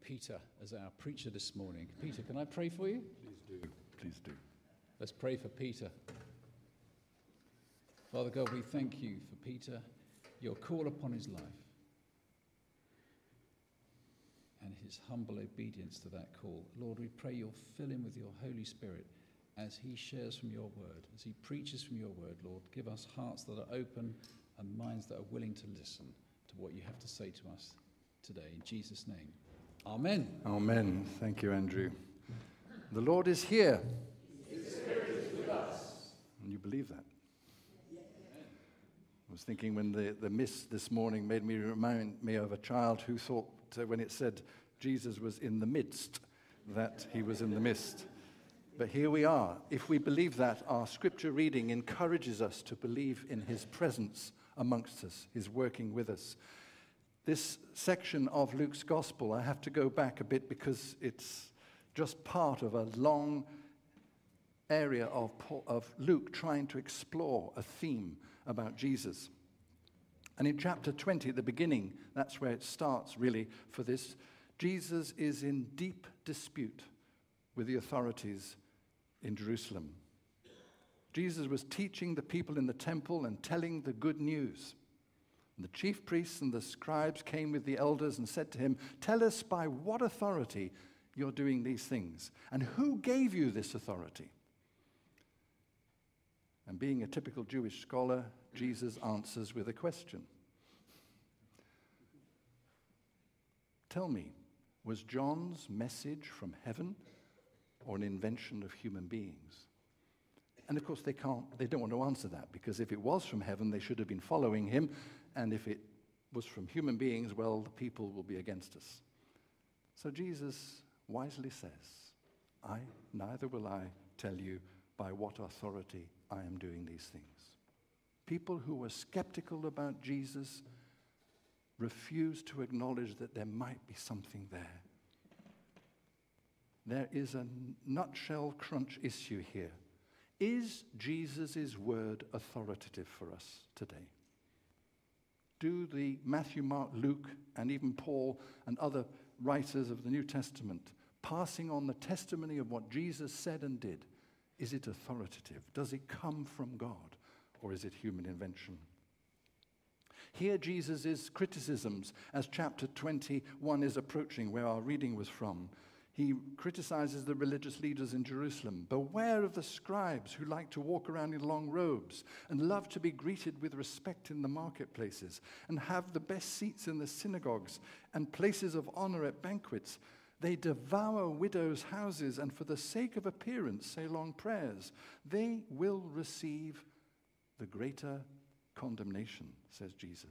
Peter as our preacher this morning. Peter, can I pray for you? Please do. Please do. Let's pray for Peter. Father God, we thank you for Peter, your call upon his life, and his humble obedience to that call. Lord, we pray you'll fill him with your Holy Spirit as he shares from your word, as he preaches from your word. Lord, give us hearts that are open and minds that are willing to listen to what you have to say to us today. In Jesus' name, amen. Amen. Thank you, Andrew. The Lord is here. His Spirit is with us. And you believe that? I was thinking when the mist this morning made me remind me of a child who thought when it said Jesus was in the midst, that he was in the mist. But here we are. If we believe that, our scripture reading encourages us to believe in his presence amongst us, his working with us. This section of Luke's gospel, I have to go back a bit because it's just part of a long area of Luke trying to explore a theme about Jesus. And in chapter 20, at the beginning, that's where it starts really for this. Jesus is in deep dispute with the authorities in Jerusalem. Jesus was teaching the people in the temple and telling the good news. And the chief priests and the scribes came with the elders and said to him, "Tell us by what authority you're doing these things, and who gave you this authority?" And being a typical Jewish scholar, Jesus answers with a question. Tell me, was John's message from heaven or an invention of human beings? And of course they don't want to answer that, because if it was from heaven, they should have been following him. And if it was from human beings, well, the people will be against us. So Jesus wisely says, neither will I tell you by what authority I am doing these things. People who were skeptical about Jesus refused to acknowledge that there might be something there. There is a nutshell crunch issue here. Is Jesus' word authoritative for us today? Do the Matthew, Mark, Luke, and even Paul and other writers of the New Testament passing on the testimony of what Jesus said and did, is it authoritative? Does it come from God, or is it human invention? Here Jesus' criticisms, as chapter 21 is approaching, where our reading was from. He criticizes the religious leaders in Jerusalem. Beware of the scribes who like to walk around in long robes and love to be greeted with respect in the marketplaces and have the best seats in the synagogues and places of honor at banquets. They devour widows' houses and for the sake of appearance say long prayers. They will receive the greater condemnation, says Jesus.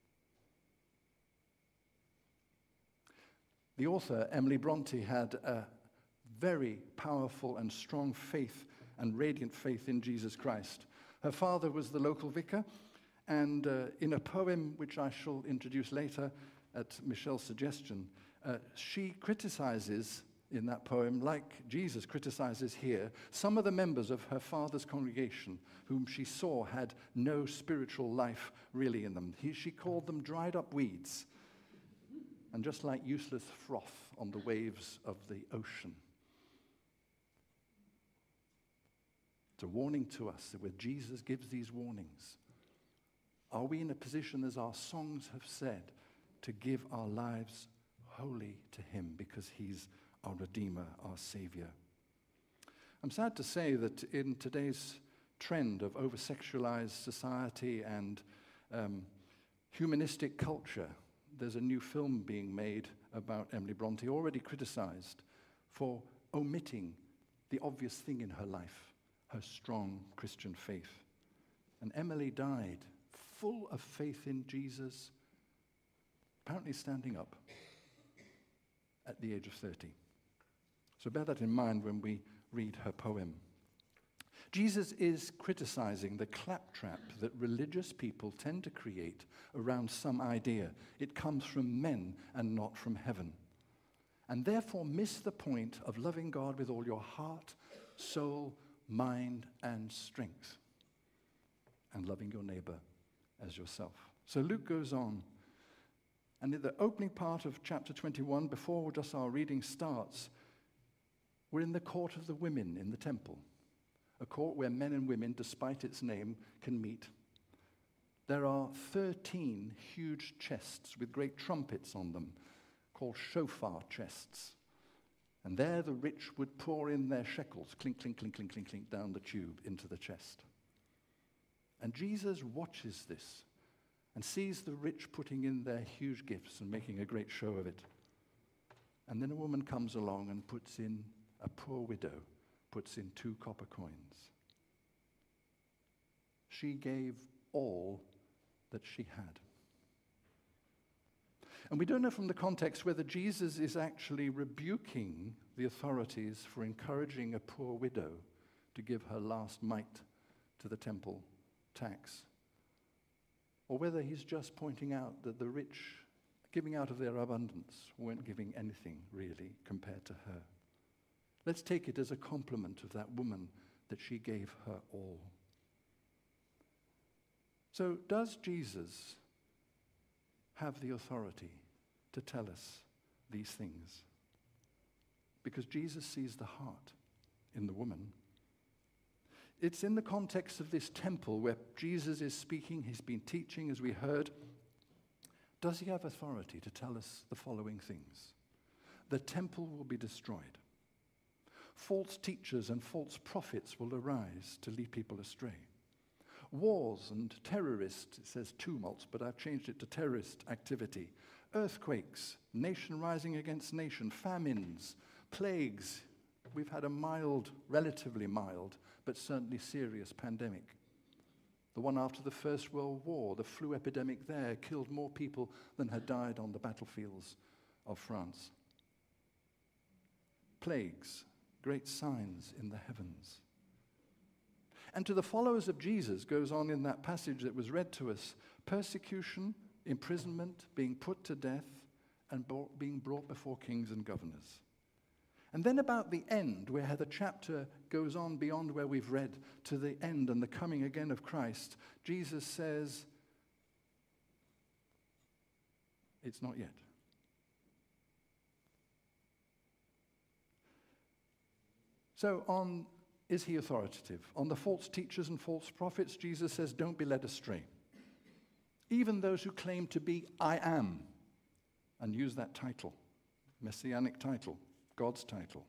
The author, Emily Bronte, had a very powerful and strong faith and radiant faith in Jesus Christ. Her father was the local vicar, and in a poem which I shall introduce later at Michelle's suggestion, she criticizes in that poem, like Jesus criticizes here, some of the members of her father's congregation whom she saw had no spiritual life really in them. She called them dried up weeds, and just like useless froth on the waves of the ocean. It's a warning to us that where Jesus gives these warnings, are we in a position, as our songs have said, to give our lives wholly to him because he's our Redeemer, our Savior? I'm sad to say that in today's trend of over-sexualized society and humanistic culture, there's a new film being made about Emily Bronte, already criticized for omitting the obvious thing in her life, her strong Christian faith. And Emily died full of faith in Jesus, apparently standing up at the age of 30. So bear that in mind when we read her poem. Jesus is criticizing the claptrap that religious people tend to create around some idea. It comes from men and not from heaven. And therefore miss the point of loving God with all your heart, soul, mind, and strength, and loving your neighbor as yourself. So Luke goes on. And in the opening part of chapter 21, before just our reading starts, we're in the court of the women in the temple, a court where men and women, despite its name, can meet. There are 13 huge chests with great trumpets on them, called shofar chests. And there the rich would pour in their shekels, clink, clink, clink, clink, clink, clink, down the tube into the chest. And Jesus watches this and sees the rich putting in their huge gifts and making a great show of it. And then a woman comes along and puts in, a poor widow, puts in 2 copper coins. She gave all that she had. And we don't know from the context whether Jesus is actually rebuking the authorities for encouraging a poor widow to give her last mite to the temple tax, or whether he's just pointing out that the rich, giving out of their abundance, weren't giving anything really compared to her. Let's take it as a compliment of that woman that she gave her all. So does Jesus have the authority to tell us these things? Because Jesus sees the heart in the woman. It's in the context of this temple where Jesus is speaking, he's been teaching, as we heard. Does he have authority to tell us the following things? The temple will be destroyed. False teachers and false prophets will arise to lead people astray. Wars and terrorists, it says tumults, but I've changed it to terrorist activity. Earthquakes, nation rising against nation, famines, plagues. We've had a mild, relatively mild, but certainly serious pandemic. The one after the First World War, the flu epidemic there, killed more people than had died on the battlefields of France. Plagues, great signs in the heavens. And to the followers of Jesus, goes on in that passage that was read to us, persecution, imprisonment, being put to death, and being brought before kings and governors. And then about the end, where the chapter goes on beyond where we've read to the end and the coming again of Christ, Jesus says, it's not yet. So is he authoritative? On the false teachers and false prophets, Jesus says, don't be led astray. Even those who claim to be I am, and use that title, messianic title, God's title.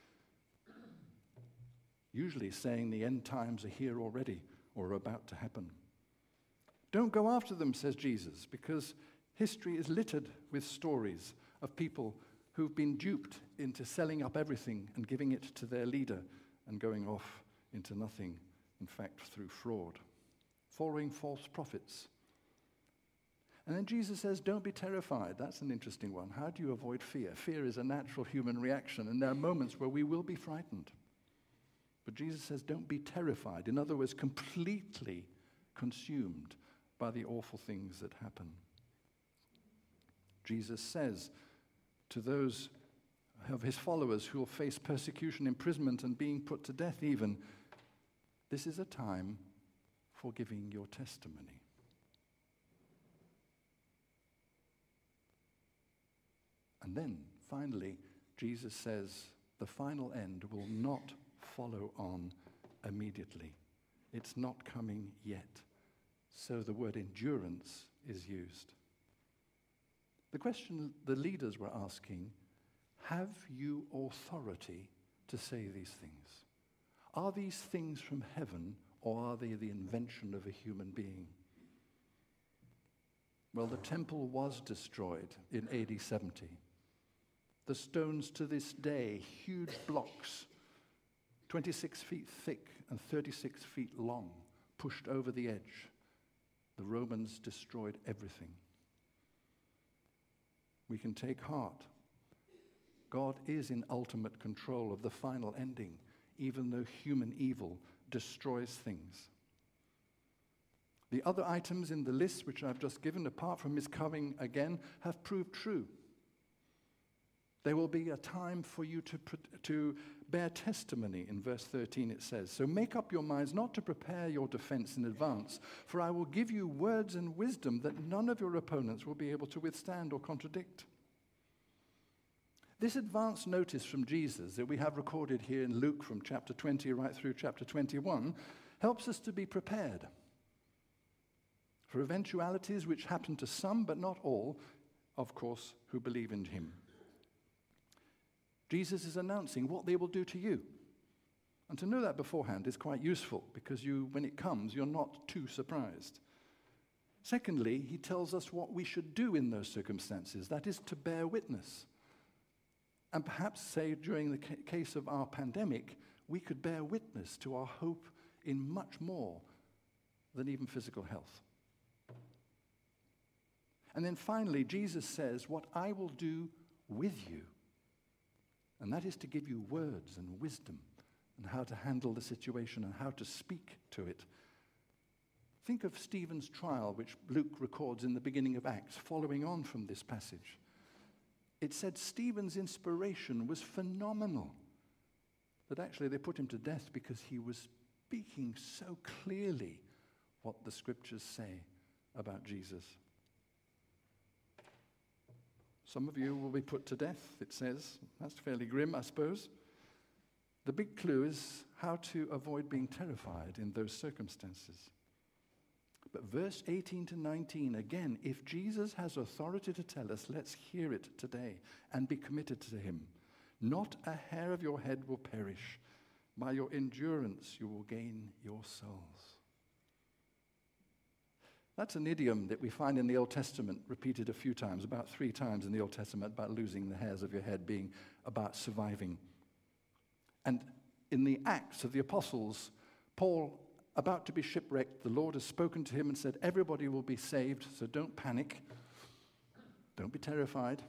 Usually saying the end times are here already or are about to happen. Don't go after them, says Jesus, because history is littered with stories of people who've been duped into selling up everything and giving it to their leader and going off into nothing, in fact, through fraud. Following false prophets. And then Jesus says, don't be terrified. That's an interesting one. How do you avoid fear? Fear is a natural human reaction, and there are moments where we will be frightened. But Jesus says, don't be terrified. In other words, completely consumed by the awful things that happen. Jesus says to those of his followers who will face persecution, imprisonment, and being put to death even, this is a time for giving your testimony. And then, finally, Jesus says the final end will not follow on immediately. It's not coming yet. So the word endurance is used. The question the leaders were asking, have you authority to say these things? Are these things from heaven, or are they the invention of a human being? Well, the temple was destroyed in AD 70. The stones to this day, huge blocks, 26 feet thick and 36 feet long, pushed over the edge. The Romans destroyed everything. We can take heart. God is in ultimate control of the final ending, even though human evil destroys things. The other items in the list, which I've just given, apart from his coming again, have proved true. There will be a time for you to bear testimony. In verse 13 it says, "So make up your minds not to prepare your defense in advance, for I will give you words and wisdom that none of your opponents will be able to withstand or contradict." This advance notice from Jesus that we have recorded here in Luke from chapter 20 right through chapter 21 helps us to be prepared for eventualities which happen to some, but not all, of course, who believe in him. Jesus is announcing what they will do to you. And to know that beforehand is quite useful because when it comes, you're not too surprised. Secondly, he tells us what we should do in those circumstances, that is to bear witness. And perhaps, say, during the case of our pandemic, we could bear witness to our hope in much more than even physical health. And then finally, Jesus says, "What I will do with you." And that is to give you words and wisdom and how to handle the situation and how to speak to it. Think of Stephen's trial, which Luke records in the beginning of Acts, following on from this passage. It said Stephen's inspiration was phenomenal, that actually they put him to death because he was speaking so clearly what the scriptures say about Jesus. Some of you will be put to death, it says. That's fairly grim, I suppose. The big clue is how to avoid being terrified in those circumstances. But verse 18 to 19, again, if Jesus has authority to tell us, let's hear it today and be committed to him. Not a hair of your head will perish. By your endurance you will gain your souls. That's an idiom that we find in the Old Testament repeated a few times, about 3 times in the Old Testament, about losing the hairs of your head being about surviving. And in the Acts of the Apostles, Paul, about to be shipwrecked, the Lord has spoken to him and said, everybody will be saved, so don't panic. Don't be terrified.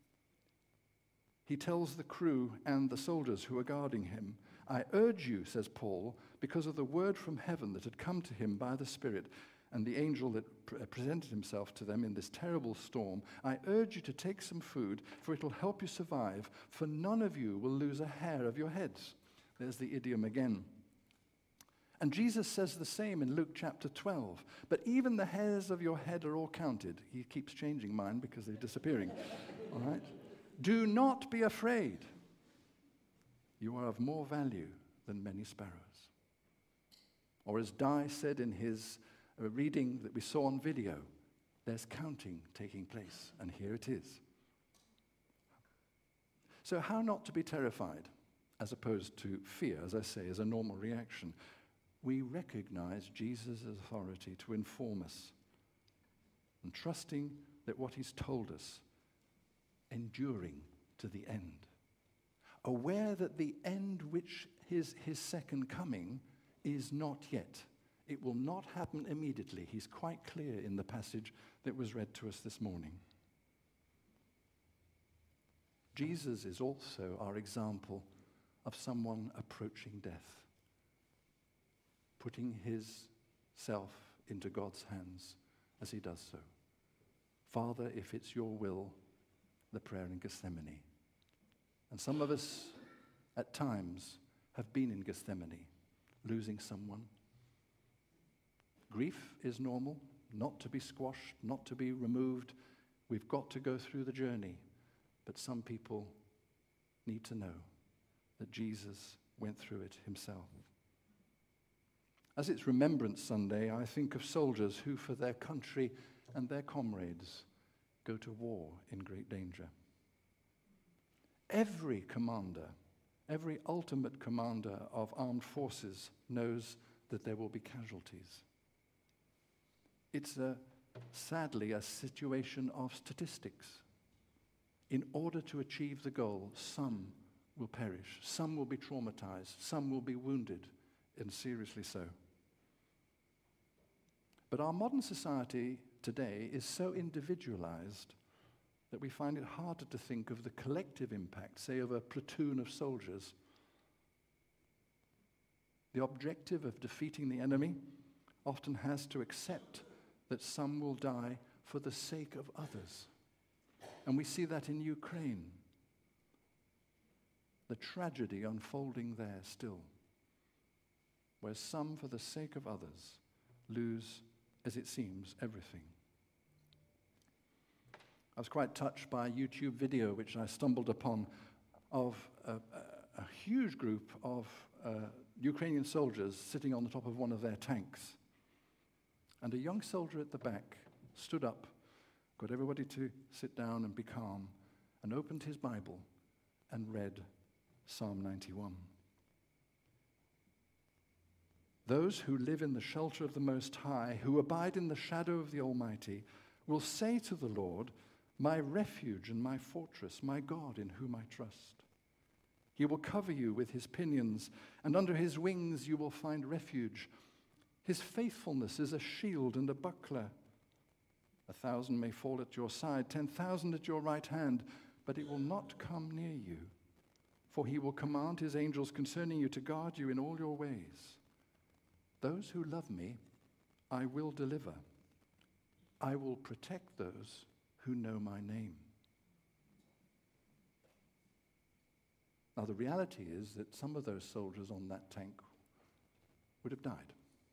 He tells the crew and the soldiers who are guarding him, I urge you, says Paul, because of the word from heaven that had come to him by the Spirit, and the angel that presented himself to them in this terrible storm, I urge you to take some food, for it will help you survive, for none of you will lose a hair of your heads. There's the idiom again. And Jesus says the same in Luke chapter 12. But even the hairs of your head are all counted. He keeps changing mine because they're disappearing. All right? Do not be afraid. You are of more value than many sparrows. Or as Di said in his reading that we saw on video, there's counting taking place, and here it is. So how not to be terrified, as opposed to fear, as I say, as a normal reaction? We recognize Jesus' authority to inform us, and trusting that what he's told us, enduring to the end. Aware that the end, which is his second coming, is not yet. It will not happen immediately. He's quite clear in the passage that was read to us this morning. Jesus is also our example of someone approaching death, putting his self into God's hands as he does so. Father, if it's your will, the prayer in Gethsemane. And some of us at times have been in Gethsemane, losing someone. Grief is normal, not to be squashed, not to be removed. We've got to go through the journey. But some people need to know that Jesus went through it himself. As it's Remembrance Sunday, I think of soldiers who, for their country and their comrades, go to war in great danger. Every commander, every ultimate commander of armed forces knows that there will be casualties. It's sadly a situation of statistics. In order to achieve the goal, some will perish, some will be traumatized, some will be wounded, and seriously so. But our modern society today is so individualized that we find it harder to think of the collective impact, say, of a platoon of soldiers. The objective of defeating the enemy often has to accept that some will die for the sake of others. And we see that in Ukraine. the tragedy unfolding there still, where some, for the sake of others, lose, as it seems, everything. I was quite touched by a YouTube video which I stumbled upon of a huge group of Ukrainian soldiers sitting on the top of one of their tanks. And a young soldier at the back stood up, got everybody to sit down and be calm, and opened his Bible and read Psalm 91. Those who live in the shelter of the Most High, who abide in the shadow of the Almighty, will say to the Lord, my refuge and my fortress, my God in whom I trust. He will cover you with his pinions, and under his wings you will find refuge. His faithfulness is a shield and a buckler. 1,000 may fall at your side, 10,000 at your right hand, but it will not come near you. For he will command his angels concerning you to guard you in all your ways. Those who love me, I will deliver. I will protect those who know my name. Now, the reality is that some of those soldiers on that tank would have died.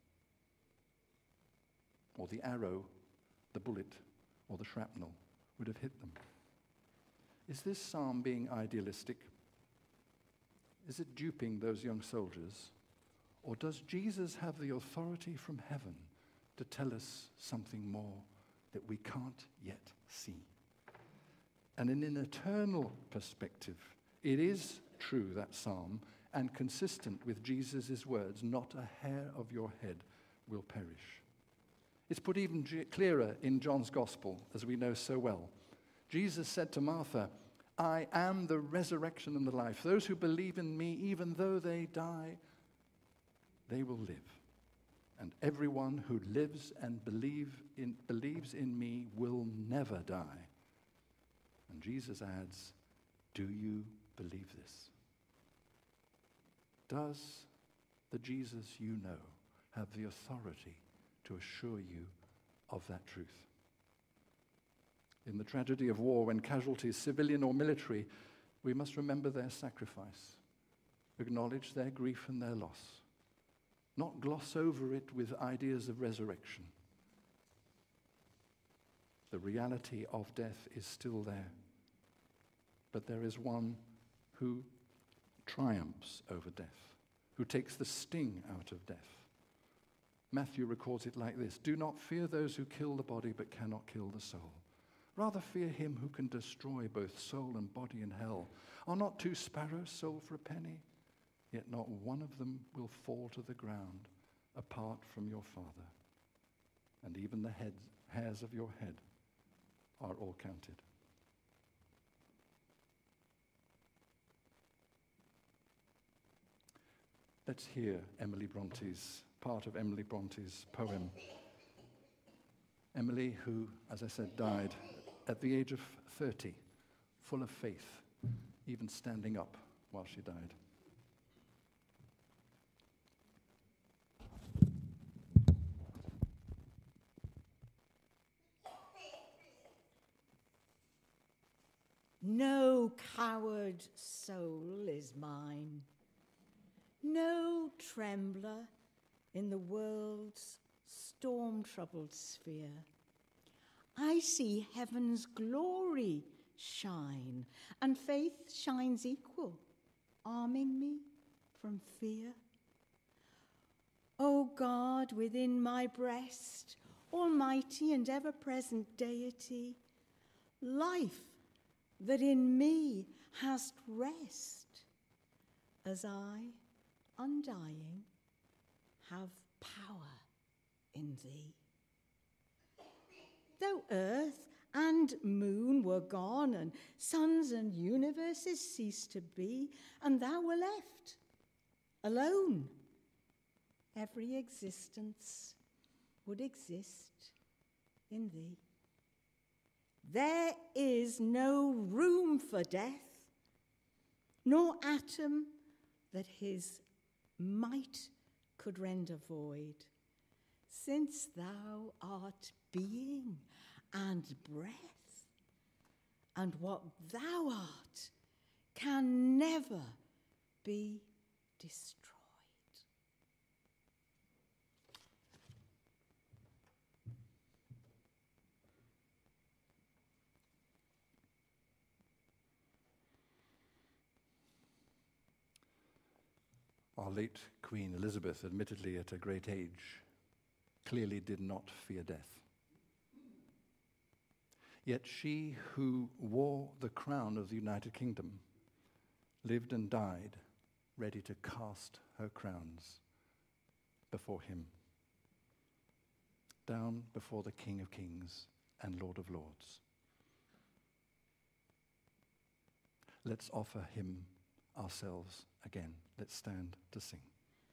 Or the arrow, the bullet, or the shrapnel would have hit them. Is this psalm being idealistic? Is it duping those young soldiers? Or does Jesus have the authority from heaven to tell us something more that we can't yet see? And in an eternal perspective, it is true, that psalm, and consistent with Jesus' words, not a hair of your head will perish. It's put even clearer in John's Gospel, as we know so well. Jesus said to Martha, I am the resurrection and the life. Those who believe in me, even though they die, they will live. And everyone who lives and believes in me will never die. And Jesus adds, do you believe this? Does the Jesus you know have the authority to assure you of that truth? In the tragedy of war, when casualties, civilian or military, we must remember their sacrifice, acknowledge their grief and their loss, not gloss over it with ideas of resurrection. The reality of death is still there, but there is one who triumphs over death, who takes the sting out of death. Matthew records it like this: do not fear those who kill the body but cannot kill the soul. Rather fear him who can destroy both soul and body in hell. Are not 2 sparrows sold for a penny? Yet not one of them will fall to the ground apart from your Father. And even the hairs of your head are all counted. Let's hear part of Emily Bronte's poem. Emily, who, as I said, died at the age of 30, full of faith, even standing up while she died. No coward soul is mine, no trembler in the world's storm-troubled sphere. I see heaven's glory shine, and faith shines equal, arming me from fear. O God, within my breast, almighty and ever-present deity, life that in me hast rest, as I, undying, have power in thee. Though earth and moon were gone, and suns and universes ceased to be, and thou were left alone, every existence would exist in thee. There is no room for death, nor atom that his might could render void, since thou art being and breath, and what thou art can never be destroyed. Our late Queen Elizabeth, admittedly at a great age, clearly did not fear death. Yet she who wore the crown of the United Kingdom lived and died ready to cast her crowns before him, down before the King of Kings and Lord of Lords. Let's offer him ourselves again. Let's stand to sing.